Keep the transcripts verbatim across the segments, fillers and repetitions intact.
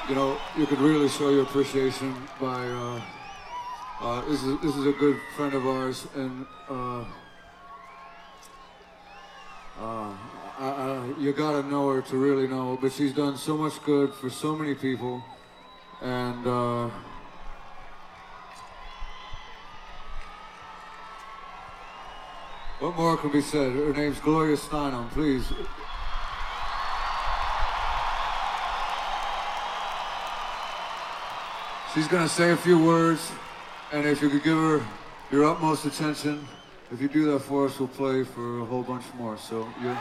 you know, you could really show your appreciation by, uh, uh, this is, this is a good friend of ours, and, uh, uh, I, I, you gotta know her to really know, but she's done so much good for so many people, and, uh, what more can be said? Her name's Gloria Steinem, please. She's gonna say a few words, and if you could give her your utmost attention, if you do that for us, we'll play for a whole bunch more, so yeah.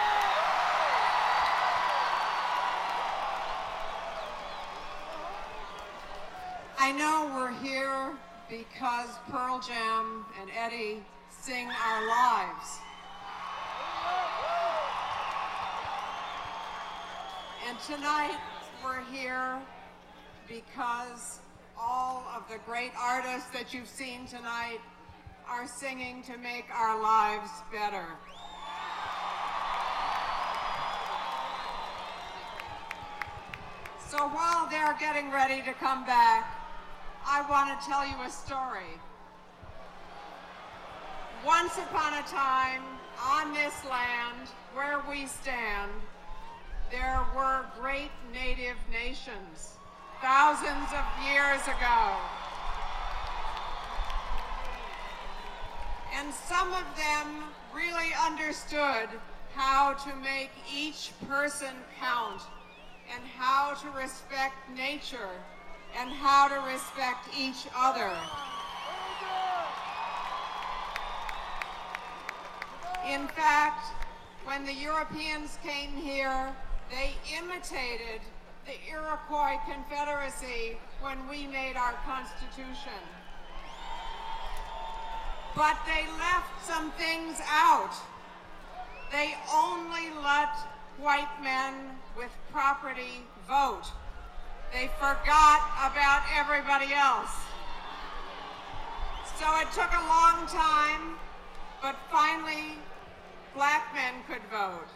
I know we're here because Pearl Jam and Eddie sing our lives. And tonight we're here because all of the great artists that you've seen tonight are singing to make our lives better. So while they're getting ready to come back, I want to tell you a story. Once upon a time, on this land where we stand, there were great native nations, thousands of years ago. And some of them really understood how to make each person count, and how to respect nature, and how to respect each other. In fact, when the Europeans came here, they imitated the Iroquois Confederacy when we made our Constitution. But they left some things out. They only let white men with property vote. They forgot about everybody else. So it took a long time, but finally, black men could vote.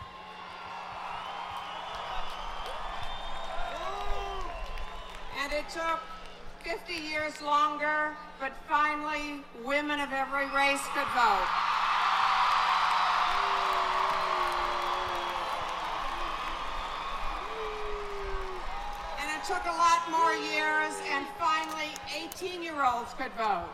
And it took fifty years longer, but finally, women of every race could vote. And it took a lot more years, and finally, eighteen-year-olds could vote.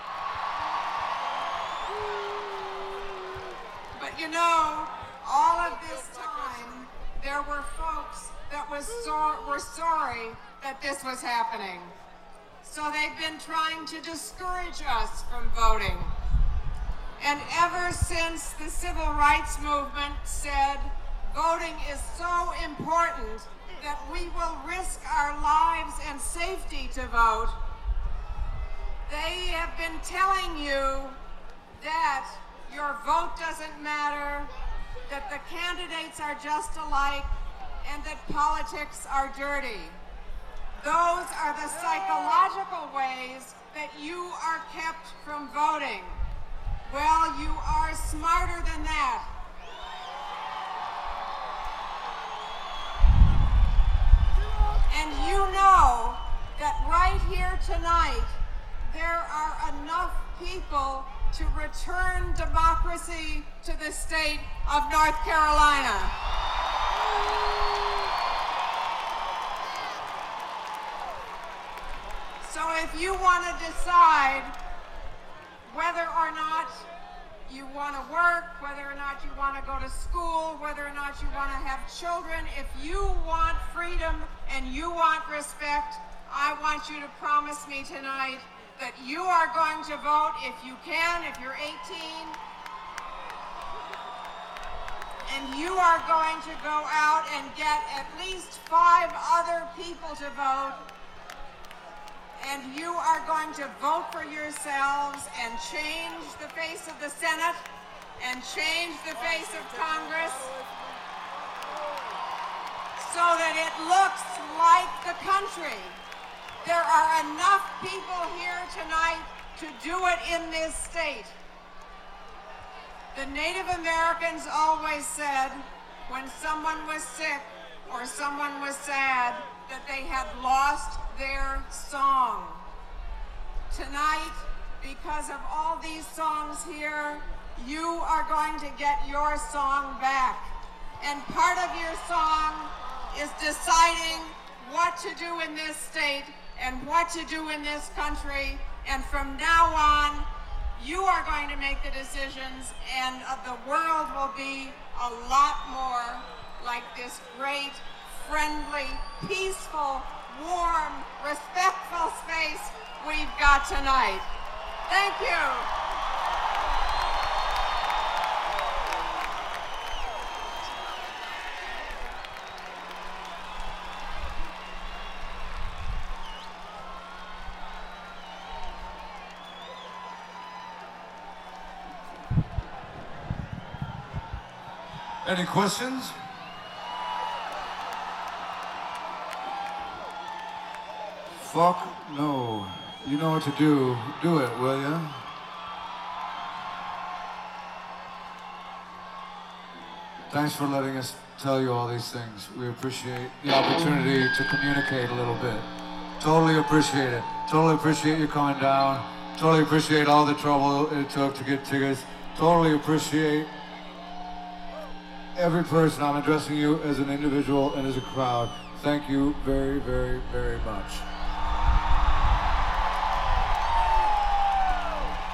But you know, all of this time, there were folks that was so, were sorry that this was happening. So they've been trying to discourage us from voting. And ever since the civil rights movement said voting is so important that we will risk our lives and safety to vote, they have been telling you that your vote doesn't matter, that the candidates are just alike, and that politics are dirty. Those are the psychological ways that you are kept from voting. Well, you are smarter than that. And you know that right here tonight, there are enough people to return democracy to the state of North Carolina. So if you want to decide whether or not you want to work, whether or not you want to go to school, whether or not you want to have children, if you want freedom and you want respect, I want you to promise me tonight that you are going to vote if you can, if you're eighteen, and you are going to go out and get at least five other people to vote, and you are going to vote for yourselves and change the face of the Senate and change the face of Congress so that it looks like the country. There are enough people here tonight to do it in this state. The Native Americans always said when someone was sick or someone was sad that they had had lost their song. Tonight, because of all these songs here, you are going to get your song back. And part of your song is deciding what to do in this state and what to do in this country. And from now on, you are going to make the decisions, and uh, the world will be a lot more like this great, friendly, peaceful, warm, respectful space we've got tonight. Thank you. Any questions? Fuck no. You know what to do. Do it, will ya? Thanks for letting us tell you all these things. We appreciate the opportunity to communicate a little bit. Totally appreciate it. Totally appreciate you coming down. Totally appreciate all the trouble it took to get tickets. Totally appreciate every person. I'm addressing you as an individual and as a crowd. Thank you very, very, very much.